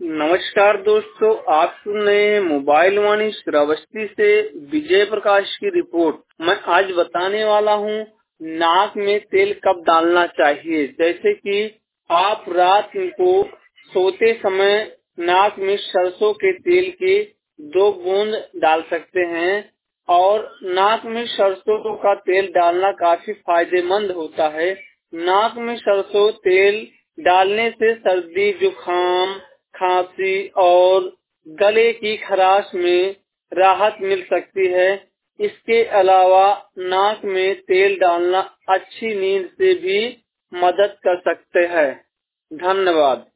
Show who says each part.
Speaker 1: नमस्कार दोस्तों, आप सुन रहे हैं मोबाइल वाणी श्रावस्ती से विजय प्रकाश की रिपोर्ट। मैं आज बताने वाला हूं नाक में तेल कब डालना चाहिए। जैसे कि आप रात को सोते समय नाक में सरसों के तेल के 2 बूंद डाल सकते हैं और नाक में सरसों का तेल डालना काफी फायदेमंद होता है। नाक में सरसों तेल डालने से सर्दी, जुकाम, खांसी और गले की खराश में राहत मिल सकती है। इसके अलावा नाक में तेल डालना अच्छी नींद से भी मदद कर सकते हैं। धन्यवाद।